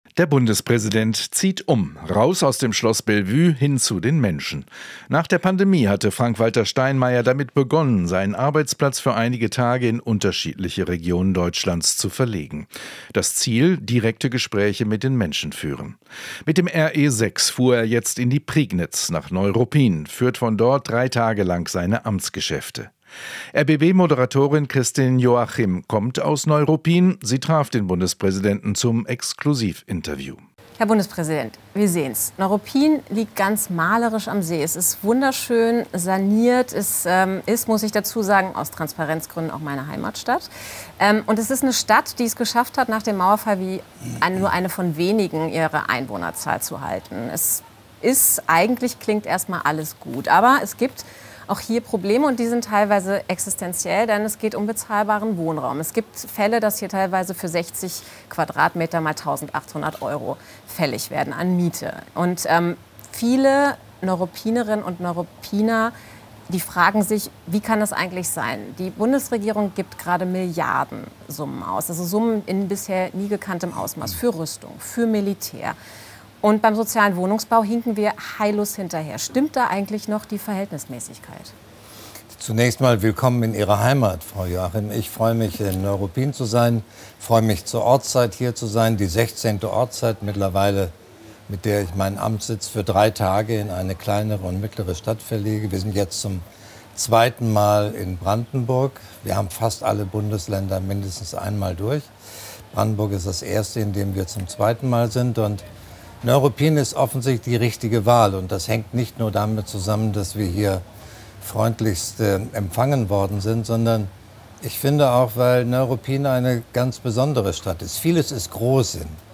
Der Bundespräsident zieht um, raus aus dem Schloss Bellevue hin zu den Menschen. Nach der Pandemie hatte Frank-Walter Steinmeier damit begonnen, seinen Arbeitsplatz für einige Tage in unterschiedliche Regionen Deutschlands zu verlegen. Das Ziel: direkte Gespräche mit den Menschen führen. Mit dem RE6 fuhr er jetzt in die Prignitz nach Neuruppin, führt von dort 3 Tage lang seine Amtsgeschäfte. RBB-Moderatorin Christine Joachim kommt aus Neuruppin. Sie traf den Bundespräsidenten zum Exklusivinterview. Herr Bundespräsident, wir sehen's. Neuruppin liegt ganz malerisch am See. Es ist wunderschön saniert. Es ist, muss ich dazu sagen, aus Transparenzgründen auch meine Heimatstadt. Und es ist eine Stadt, die es geschafft hat, nach dem Mauerfall nur eine von wenigen ihre Einwohnerzahl zu halten. Es ist eigentlich, klingt erstmal alles gut. Aber es gibt auch hier Probleme, und die sind teilweise existenziell, denn es geht um bezahlbaren Wohnraum. Es gibt Fälle, dass hier teilweise für 60 Quadratmeter mal 1.800 € fällig werden an Miete. Und viele Neuruppinerinnen und Neuruppiner, die fragen sich, wie kann das eigentlich sein? Die Bundesregierung gibt gerade Milliardensummen aus, also Summen in bisher nie gekanntem Ausmaß für Rüstung, für Militär. Und beim sozialen Wohnungsbau hinken wir heillos hinterher. Stimmt da eigentlich noch die Verhältnismäßigkeit? Zunächst mal willkommen in Ihrer Heimat, Frau Joachim. Ich freue mich, in Neuruppin zu sein, freue mich, zur Ortszeit hier zu sein, die 16. Ortszeit mittlerweile, mit der ich meinen Amtssitz für 3 Tage in eine kleinere und mittlere Stadt verlege. Wir sind jetzt zum 2. Mal in Brandenburg. Wir haben fast alle Bundesländer mindestens einmal durch. Brandenburg ist das erste, in dem wir zum 2. Mal sind, und Neuruppin ist offensichtlich die richtige Wahl, und das hängt nicht nur damit zusammen, dass wir hier freundlichst empfangen worden sind, sondern ich finde auch, weil Neuruppin eine ganz besondere Stadt ist. Vieles ist groß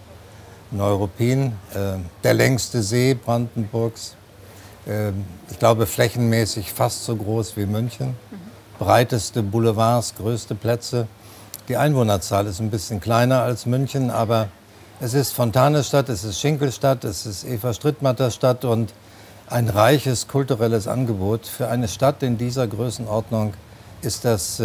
in Neuruppin, der längste See Brandenburgs, ich glaube flächenmäßig fast so groß wie München, breiteste Boulevards, größte Plätze. Die Einwohnerzahl ist ein bisschen kleiner als München, aber es ist Fontanestadt, es ist Schinkelstadt, es ist Eva-Strittmatter-Stadt und ein reiches kulturelles Angebot. Für eine Stadt in dieser Größenordnung ist das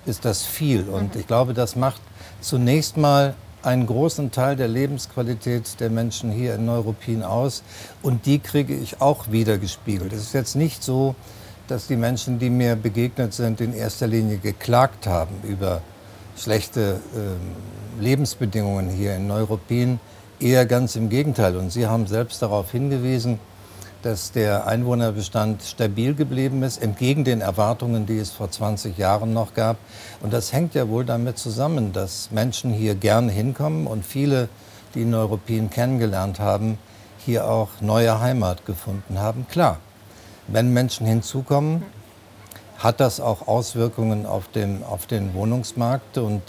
viel. Und ich glaube, das macht zunächst mal einen großen Teil der Lebensqualität der Menschen hier in Neuruppin aus. Und die kriege ich auch wieder gespiegelt. Es ist jetzt nicht so, dass die Menschen, die mir begegnet sind, in erster Linie geklagt haben über schlechte Lebensbedingungen hier in Neuruppin, eher ganz im Gegenteil. Und Sie haben selbst darauf hingewiesen, dass der Einwohnerbestand stabil geblieben ist, entgegen den Erwartungen, die es vor 20 Jahren noch gab. Und das hängt ja wohl damit zusammen, dass Menschen hier gerne hinkommen und viele, die Neuruppin kennengelernt haben, hier auch neue Heimat gefunden haben. Klar, wenn Menschen hinzukommen, hat das auch Auswirkungen auf den Wohnungsmarkt. Und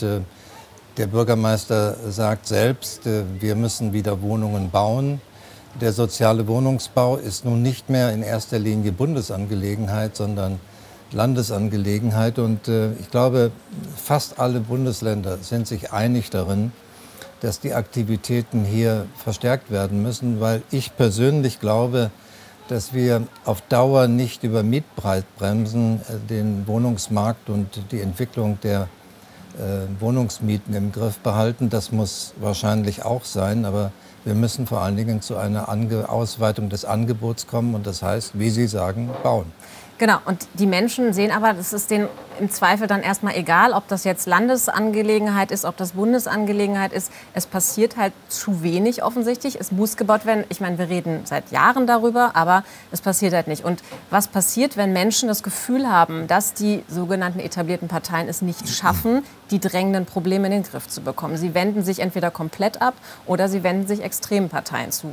der Bürgermeister sagt selbst, wir müssen wieder Wohnungen bauen. Der soziale Wohnungsbau ist nun nicht mehr in erster Linie Bundesangelegenheit, sondern Landesangelegenheit. Und ich glaube, fast alle Bundesländer sind sich einig darin, dass die Aktivitäten hier verstärkt werden müssen, weil ich persönlich glaube, dass wir auf Dauer nicht über Mietpreisbremsen den Wohnungsmarkt und die Entwicklung der Wohnungsmieten im Griff behalten. Das muss wahrscheinlich auch sein, aber wir müssen vor allen Dingen zu einer Ausweitung des Angebots kommen, und das heißt, wie Sie sagen, bauen. Genau, und die Menschen sehen aber, das ist denen im Zweifel dann erstmal egal, ob das jetzt Landesangelegenheit ist, ob das Bundesangelegenheit ist. Es passiert halt zu wenig offensichtlich. Es muss gebaut werden. Ich meine, wir reden seit Jahren darüber, aber es passiert halt nicht. Und was passiert, wenn Menschen das Gefühl haben, dass die sogenannten etablierten Parteien es nicht schaffen, die drängenden Probleme in den Griff zu bekommen? Sie wenden sich entweder komplett ab oder sie wenden sich extremen Parteien zu.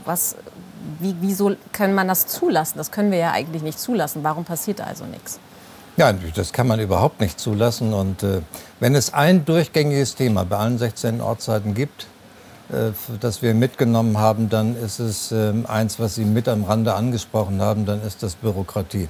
Wieso kann man das zulassen? Das können wir ja eigentlich nicht zulassen. Warum passiert also nichts? Ja, das kann man überhaupt nicht zulassen. Und wenn es ein durchgängiges Thema bei allen 16 Ortszeiten gibt, das wir mitgenommen haben, dann ist es eins, was Sie mit am Rande angesprochen haben, dann ist das Bürokratie.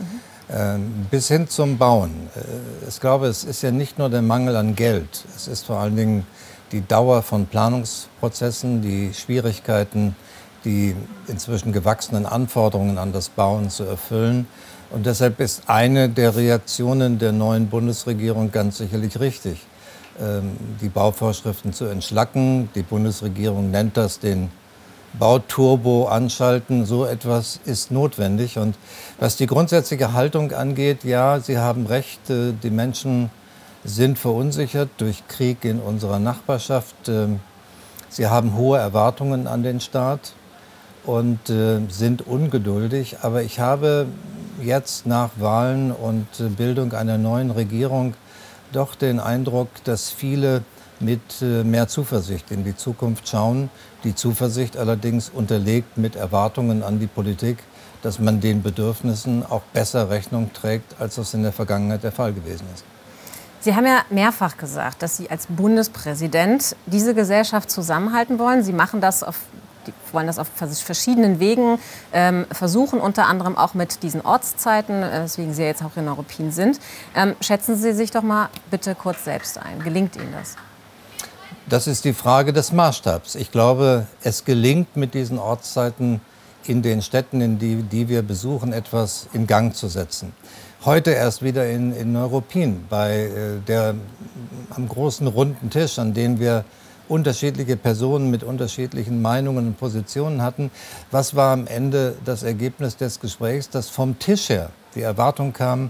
Bis hin zum Bauen. Ich glaube, es ist ja nicht nur der Mangel an Geld. Es ist vor allen Dingen die Dauer von Planungsprozessen, die Schwierigkeiten, die inzwischen gewachsenen Anforderungen an das Bauen zu erfüllen. Und deshalb ist eine der Reaktionen der neuen Bundesregierung ganz sicherlich richtig. die Bauvorschriften zu entschlacken. Die Bundesregierung nennt das den Bauturbo anschalten. So etwas ist notwendig. Und was die grundsätzliche Haltung angeht, ja, Sie haben recht, die Menschen sind verunsichert durch Krieg in unserer Nachbarschaft. Sie haben hohe Erwartungen an den Staat und sind ungeduldig. Aber ich habe jetzt nach Wahlen und Bildung einer neuen Regierung doch den Eindruck, dass viele mit mehr Zuversicht in die Zukunft schauen. Die Zuversicht allerdings unterlegt mit Erwartungen an die Politik, dass man den Bedürfnissen auch besser Rechnung trägt, als das in der Vergangenheit der Fall gewesen ist. Sie haben ja mehrfach gesagt, dass Sie als Bundespräsident diese Gesellschaft zusammenhalten wollen. Sie machen das wollen das auf verschiedenen Wegen versuchen, unter anderem auch mit diesen Ortszeiten, weswegen Sie ja jetzt auch in Neuruppin sind. Schätzen Sie sich doch mal bitte kurz selbst ein. Gelingt Ihnen das? Das ist die Frage des Maßstabs. Ich glaube, es gelingt mit diesen Ortszeiten in den Städten, die wir besuchen, etwas in Gang zu setzen. Heute erst wieder in Neuruppin, am großen runden Tisch, an dem wir unterschiedliche Personen mit unterschiedlichen Meinungen und Positionen hatten. Was war am Ende das Ergebnis des Gesprächs? Dass vom Tisch her die Erwartung kam,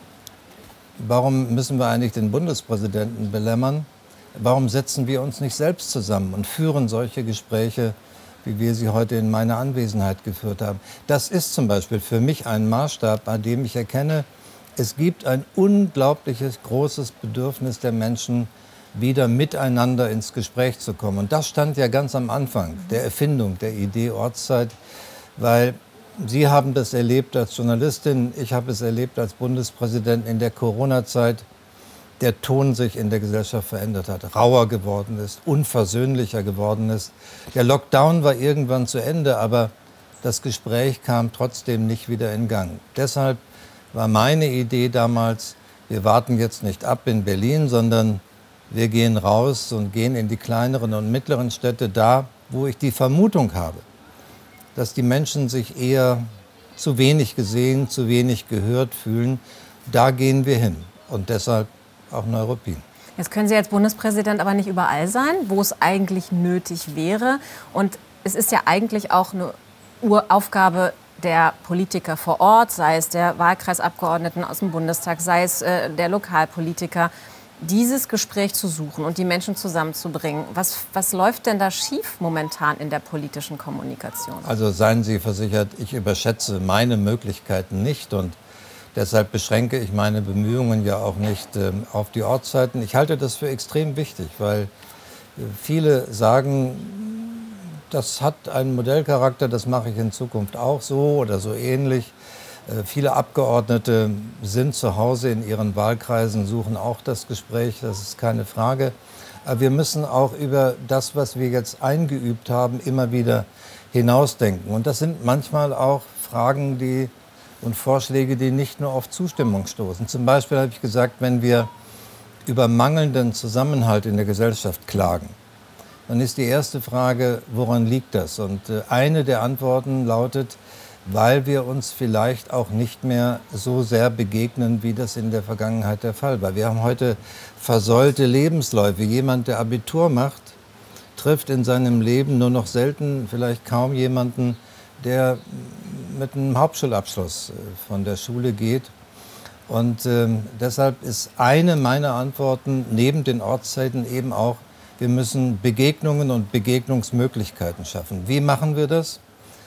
warum müssen wir eigentlich den Bundespräsidenten belämmern? Warum setzen wir uns nicht selbst zusammen und führen solche Gespräche, wie wir sie heute in meiner Anwesenheit geführt haben? Das ist zum Beispiel für mich ein Maßstab, bei dem ich erkenne, es gibt ein unglaubliches großes Bedürfnis der Menschen, wieder miteinander ins Gespräch zu kommen. Und das stand ja ganz am Anfang der Erfindung der Idee Ortszeit, weil Sie haben das erlebt als Journalistin, ich habe es erlebt als Bundespräsident in der Corona-Zeit, der Ton sich in der Gesellschaft verändert hat, rauer geworden ist, unversöhnlicher geworden ist. Der Lockdown war irgendwann zu Ende, aber das Gespräch kam trotzdem nicht wieder in Gang. Deshalb war meine Idee damals, wir warten jetzt nicht ab in Berlin, sondern wir gehen raus und gehen in die kleineren und mittleren Städte, da, wo ich die Vermutung habe, dass die Menschen sich eher zu wenig gesehen, zu wenig gehört fühlen. Da gehen wir hin. Und deshalb auch Neuruppin. Jetzt können Sie als Bundespräsident aber nicht überall sein, wo es eigentlich nötig wäre. Und es ist ja eigentlich auch eine Uraufgabe der Politiker vor Ort, sei es der Wahlkreisabgeordneten aus dem Bundestag, sei es der Lokalpolitiker, dieses Gespräch zu suchen und die Menschen zusammenzubringen. Was läuft denn da schief momentan in der politischen Kommunikation? Also seien Sie versichert, ich überschätze meine Möglichkeiten nicht und deshalb beschränke ich meine Bemühungen ja auch nicht auf die Ortszeiten. Ich halte das für extrem wichtig, weil viele sagen, das hat einen Modellcharakter, das mache ich in Zukunft auch so oder so ähnlich. Viele Abgeordnete sind zu Hause in ihren Wahlkreisen, suchen auch das Gespräch, das ist keine Frage. Aber wir müssen auch über das, was wir jetzt eingeübt haben, immer wieder hinausdenken. Und das sind manchmal auch Fragen und Vorschläge, die nicht nur auf Zustimmung stoßen. Zum Beispiel habe ich gesagt, wenn wir über mangelnden Zusammenhalt in der Gesellschaft klagen, dann ist die erste Frage, woran liegt das? Und eine der Antworten lautet, weil wir uns vielleicht auch nicht mehr so sehr begegnen, wie das in der Vergangenheit der Fall war. Wir haben heute versäulte Lebensläufe. Jemand, der Abitur macht, trifft in seinem Leben nur noch selten, vielleicht kaum jemanden, der mit einem Hauptschulabschluss von der Schule geht. Und deshalb ist eine meiner Antworten neben den Ortszeiten eben auch, wir müssen Begegnungen und Begegnungsmöglichkeiten schaffen. Wie machen wir das?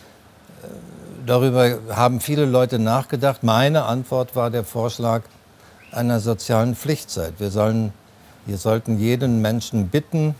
Darüber haben viele Leute nachgedacht. Meine Antwort war der Vorschlag einer sozialen Pflichtzeit. Wir sollten jeden Menschen bitten,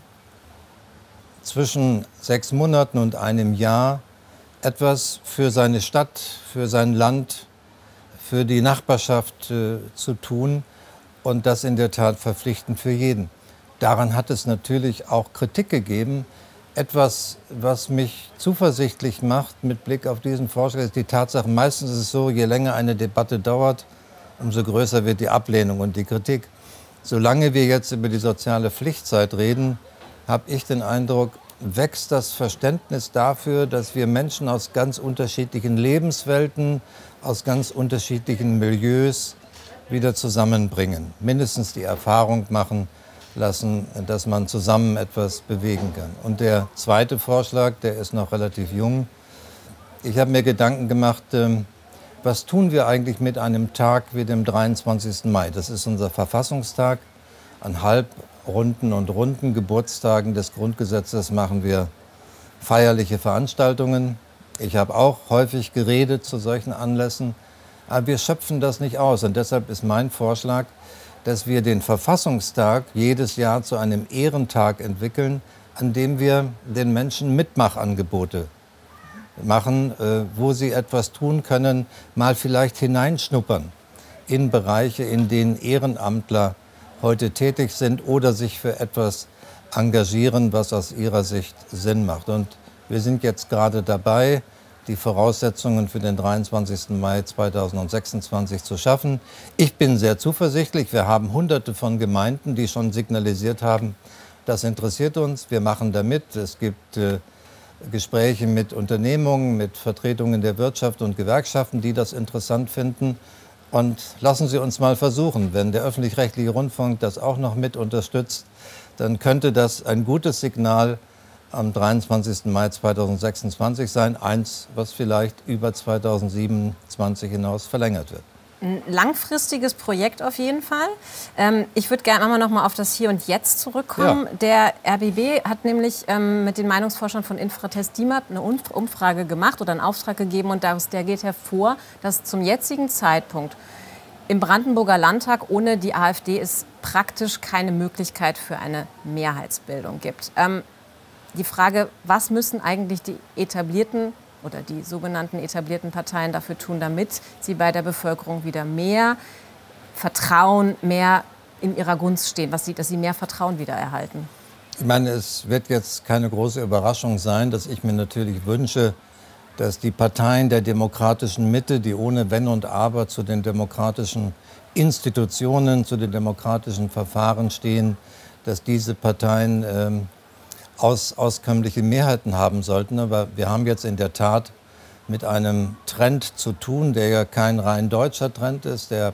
zwischen 6 Monaten und einem Jahr etwas für seine Stadt, für sein Land, für die Nachbarschaft zu tun und das in der Tat verpflichtend für jeden. Daran hat es natürlich auch Kritik gegeben. Etwas, was mich zuversichtlich macht mit Blick auf diesen Vorschlag, ist die Tatsache, meistens ist es so, je länger eine Debatte dauert, umso größer wird die Ablehnung und die Kritik. Solange wir jetzt über die soziale Pflichtzeit reden, habe ich den Eindruck, wächst das Verständnis dafür, dass wir Menschen aus ganz unterschiedlichen Lebenswelten, aus ganz unterschiedlichen Milieus wieder zusammenbringen. Mindestens die Erfahrung machen, lassen, dass man zusammen etwas bewegen kann. Und der zweite Vorschlag, der ist noch relativ jung. Ich habe mir Gedanken gemacht, was tun wir eigentlich mit einem Tag wie dem 23. Mai? Das ist unser Verfassungstag. An halbrunden und runden Geburtstagen des Grundgesetzes machen wir feierliche Veranstaltungen. Ich habe auch häufig geredet zu solchen Anlässen. Aber wir schöpfen das nicht aus. Und deshalb ist mein Vorschlag, dass wir den Verfassungstag jedes Jahr zu einem Ehrentag entwickeln, an dem wir den Menschen Mitmachangebote machen, wo sie etwas tun können, mal vielleicht hineinschnuppern in Bereiche, in denen Ehrenamtler heute tätig sind oder sich für etwas engagieren, was aus ihrer Sicht Sinn macht. Und wir sind jetzt gerade dabei, die Voraussetzungen für den 23. Mai 2026 zu schaffen. Ich bin sehr zuversichtlich. Wir haben Hunderte von Gemeinden, die schon signalisiert haben, das interessiert uns, wir machen da mit. Es gibt Gespräche mit Unternehmungen, mit Vertretungen der Wirtschaft und Gewerkschaften, die das interessant finden. Und lassen Sie uns mal versuchen, wenn der öffentlich-rechtliche Rundfunk das auch noch mit unterstützt, dann könnte das ein gutes Signal am 23. Mai 2026 sein, eins, was vielleicht über 2027 hinaus verlängert wird. Ein langfristiges Projekt auf jeden Fall. Ich würde gerne noch mal auf das Hier und Jetzt zurückkommen. Ja. Der RBB hat nämlich mit den Meinungsforschern von Infratest DIMAP eine Umfrage gemacht oder einen Auftrag gegeben. Und der geht hervor, dass zum jetzigen Zeitpunkt im Brandenburger Landtag ohne die AfD es praktisch keine Möglichkeit für eine Mehrheitsbildung gibt. Die Frage, was müssen eigentlich die etablierten oder die sogenannten etablierten Parteien dafür tun, damit sie bei der Bevölkerung wieder mehr Vertrauen, mehr in ihrer Gunst stehen, dass sie mehr Vertrauen wieder erhalten? Ich meine, es wird jetzt keine große Überraschung sein, dass ich mir natürlich wünsche, dass die Parteien der demokratischen Mitte, die ohne Wenn und Aber zu den demokratischen Institutionen, zu den demokratischen Verfahren stehen, dass diese Parteien auskömmliche Mehrheiten haben sollten. Aber wir haben jetzt in der Tat mit einem Trend zu tun, der ja kein rein deutscher Trend ist, der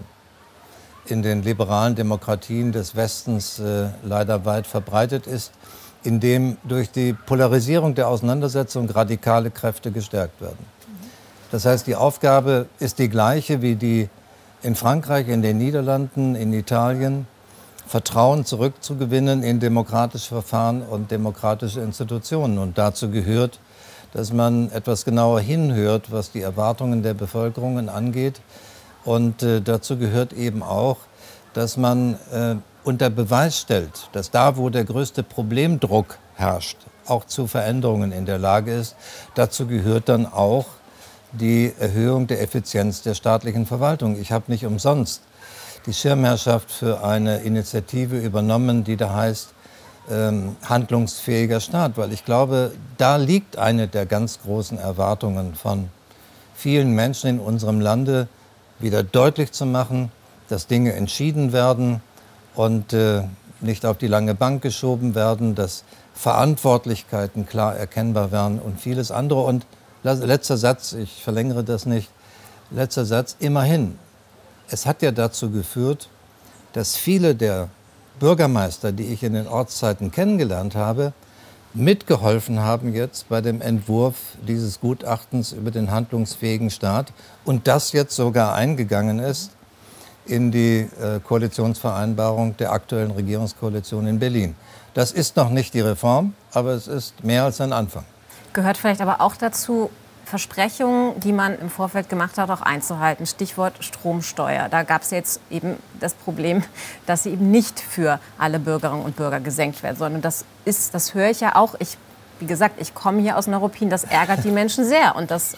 in den liberalen Demokratien des Westens leider weit verbreitet ist, in dem durch die Polarisierung der Auseinandersetzung radikale Kräfte gestärkt werden. Das heißt, die Aufgabe ist die gleiche wie die in Frankreich, in den Niederlanden, in Italien, Vertrauen zurückzugewinnen in demokratische Verfahren und demokratische Institutionen. Und dazu gehört, dass man etwas genauer hinhört, was die Erwartungen der Bevölkerung angeht. Und dazu gehört eben auch, dass man unter Beweis stellt, dass da, wo der größte Problemdruck herrscht, auch zu Veränderungen in der Lage ist. Dazu gehört dann auch die Erhöhung der Effizienz der staatlichen Verwaltung. Ich habe nicht umsonst die Schirmherrschaft für eine Initiative übernommen, die da heißt handlungsfähiger Staat. Weil ich glaube, da liegt eine der ganz großen Erwartungen von vielen Menschen in unserem Lande, wieder deutlich zu machen, dass Dinge entschieden werden und nicht auf die lange Bank geschoben werden, dass Verantwortlichkeiten klar erkennbar werden und vieles andere. Und letzter Satz, ich verlängere das nicht, letzter Satz, immerhin. Es hat ja dazu geführt, dass viele der Bürgermeister, die ich in den Ortszeiten kennengelernt habe, mitgeholfen haben jetzt bei dem Entwurf dieses Gutachtens über den handlungsfähigen Staat und das jetzt sogar eingegangen ist in die Koalitionsvereinbarung der aktuellen Regierungskoalition in Berlin. Das ist noch nicht die Reform, aber es ist mehr als ein Anfang. Gehört vielleicht aber auch dazu, Versprechungen, die man im Vorfeld gemacht hat, auch einzuhalten. Stichwort Stromsteuer. Da gab es jetzt eben das Problem, dass sie eben nicht für alle Bürgerinnen und Bürger gesenkt werden soll. Und das höre ich ja auch. Wie gesagt, ich komme hier aus Neuruppin, das ärgert die Menschen sehr. Und das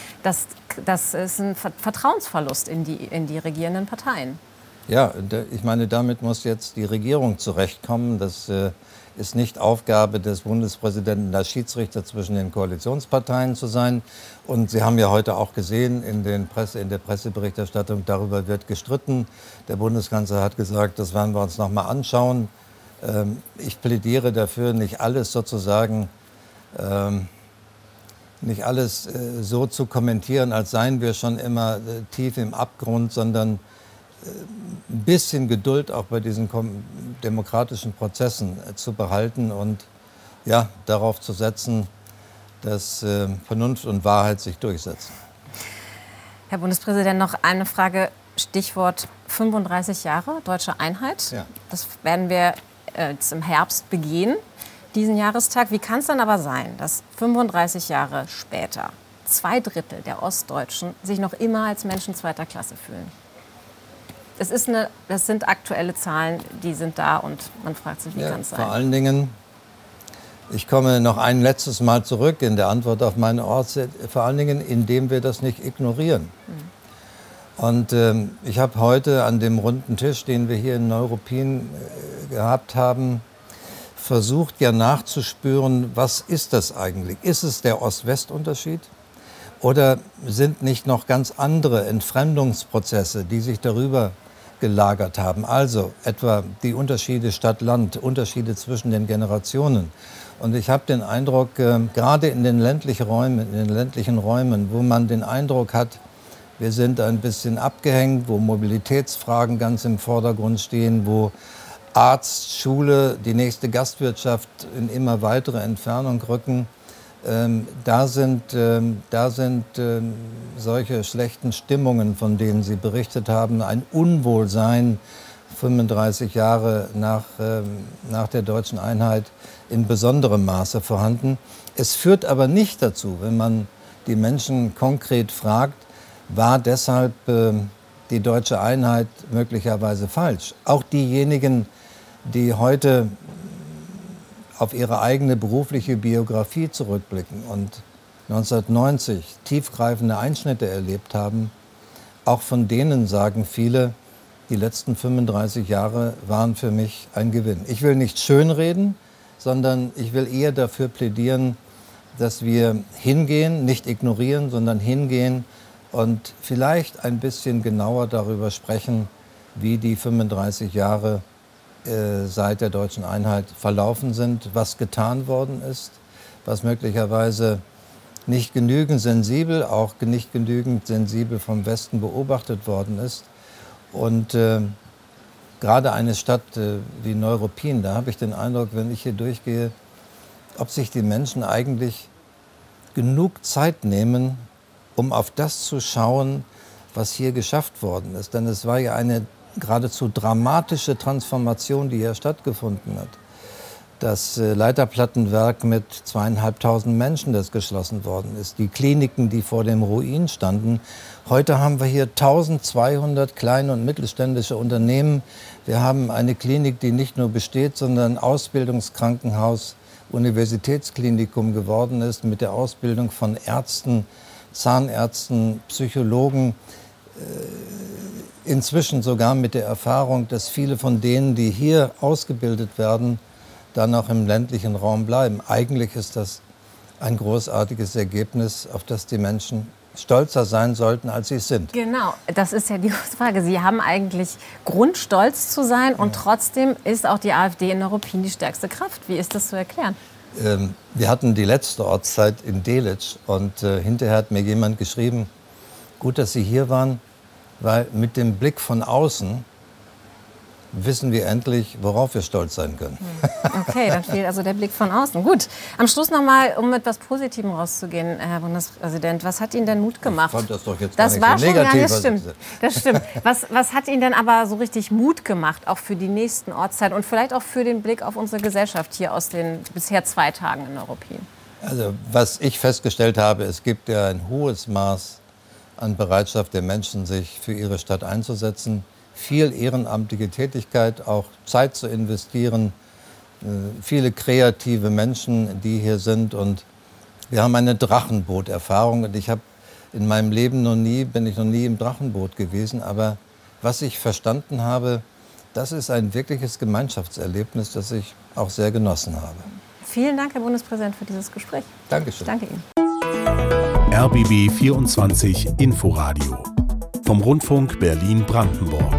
ist ein Vertrauensverlust in die regierenden Parteien. Ja, ich meine, damit muss jetzt die Regierung zurechtkommen. Das ist nicht Aufgabe des Bundespräsidenten, der Schiedsrichter zwischen den Koalitionsparteien zu sein. Und Sie haben ja heute auch gesehen, in der Presseberichterstattung, darüber wird gestritten. Der Bundeskanzler hat gesagt, das werden wir uns noch mal anschauen. Ich plädiere dafür, nicht alles sozusagen, nicht alles so zu kommentieren, als seien wir schon immer tief im Abgrund, sondern ein bisschen Geduld auch bei diesen demokratischen Prozessen zu behalten und ja, darauf zu setzen, dass Vernunft und Wahrheit sich durchsetzen. Herr Bundespräsident, noch eine Frage, Stichwort 35 Jahre deutsche Einheit. Ja. Das werden wir jetzt im Herbst begehen, diesen Jahrestag. Wie kann es dann aber sein, dass 35 Jahre später 2/3 der Ostdeutschen sich noch immer als Menschen zweiter Klasse fühlen? Das sind aktuelle Zahlen, die sind da und man fragt sich, wie kann es sein? Vor allen Dingen, ich komme noch ein letztes Mal zurück in der Antwort auf meine Ortszeit, vor allen Dingen, indem wir das nicht ignorieren. Und ich habe heute an dem runden Tisch, den wir hier in Neuruppin gehabt haben, versucht ja nachzuspüren, was ist das eigentlich? Ist es der Ost-West-Unterschied? Oder sind nicht noch ganz andere Entfremdungsprozesse, die sich darüber gelagert haben? Also etwa die Unterschiede Stadt-Land, Unterschiede zwischen den Generationen. Und ich habe den Eindruck, gerade in den ländlichen Räumen, wo man den Eindruck hat, wir sind ein bisschen abgehängt, wo Mobilitätsfragen ganz im Vordergrund stehen, wo Arzt, Schule, die nächste Gastwirtschaft in immer weitere Entfernung rücken. Da sind solche schlechten Stimmungen, von denen Sie berichtet haben, ein Unwohlsein 35 Jahre nach der deutschen Einheit in besonderem Maße vorhanden. Es führt aber nicht dazu, wenn man die Menschen konkret fragt, war deshalb die deutsche Einheit möglicherweise falsch. Auch diejenigen, die heute auf ihre eigene berufliche Biografie zurückblicken und 1990 tiefgreifende Einschnitte erlebt haben, auch von denen sagen viele, die letzten 35 Jahre waren für mich ein Gewinn. Ich will nicht schönreden, sondern ich will eher dafür plädieren, dass wir hingehen, nicht ignorieren, sondern hingehen und vielleicht ein bisschen genauer darüber sprechen, wie die 35 Jahre seit der deutschen Einheit verlaufen sind, was getan worden ist, was möglicherweise nicht genügend sensibel, auch nicht genügend sensibel vom Westen beobachtet worden ist. Und gerade eine Stadt wie Neuruppin, da habe ich den Eindruck, wenn ich hier durchgehe, ob sich die Menschen eigentlich genug Zeit nehmen, um auf das zu schauen, was hier geschafft worden ist. Denn es war ja eine geradezu dramatische Transformation, die hier stattgefunden hat. Das Leiterplattenwerk mit 2.500 Menschen, das geschlossen worden ist. Die Kliniken, die vor dem Ruin standen. Heute haben wir hier 1.200 kleine und mittelständische Unternehmen. Wir haben eine Klinik, die nicht nur besteht, sondern Ausbildungskrankenhaus, Universitätsklinikum geworden ist mit der Ausbildung von Ärzten, Zahnärzten, Psychologen. Inzwischen sogar mit der Erfahrung, dass viele von denen, die hier ausgebildet werden, dann auch im ländlichen Raum bleiben. Eigentlich ist das ein großartiges Ergebnis, auf das die Menschen stolzer sein sollten, als sie es sind. Genau, das ist ja die Frage. Sie haben eigentlich Grund, stolz zu sein und trotzdem ist auch die AfD in Neuruppin die stärkste Kraft. Wie ist das zu erklären? Wir hatten die letzte Ortszeit in Delitzsch und hinterher hat mir jemand geschrieben, gut, dass Sie hier waren, weil mit dem Blick von außen wissen wir endlich, worauf wir stolz sein können. Okay, dann fehlt also der Blick von außen. Gut, am Schluss noch mal, um mit etwas Positivem rauszugehen, Herr Bundespräsident, was hat Ihnen denn Mut gemacht? Ich fand das doch jetzt das gar nicht so negativ. Ja, das stimmt. Was hat Ihnen denn aber so richtig Mut gemacht, auch für die nächsten Ortszeiten und vielleicht auch für den Blick auf unsere Gesellschaft hier aus den bisher 2 Tagen in Neuruppin? Also, was ich festgestellt habe, es gibt ja ein hohes Maß an Bereitschaft der Menschen, sich für ihre Stadt einzusetzen. Viel ehrenamtliche Tätigkeit, auch Zeit zu investieren, viele kreative Menschen, die hier sind. Und wir haben eine Drachenboot-Erfahrung. Und ich habe in meinem Leben bin ich noch nie im Drachenboot gewesen. Aber was ich verstanden habe, das ist ein wirkliches Gemeinschaftserlebnis, das ich auch sehr genossen habe. Vielen Dank, Herr Bundespräsident, für dieses Gespräch. Dankeschön. Ich danke Ihnen. RBB 24 Inforadio vom Rundfunk Berlin-Brandenburg.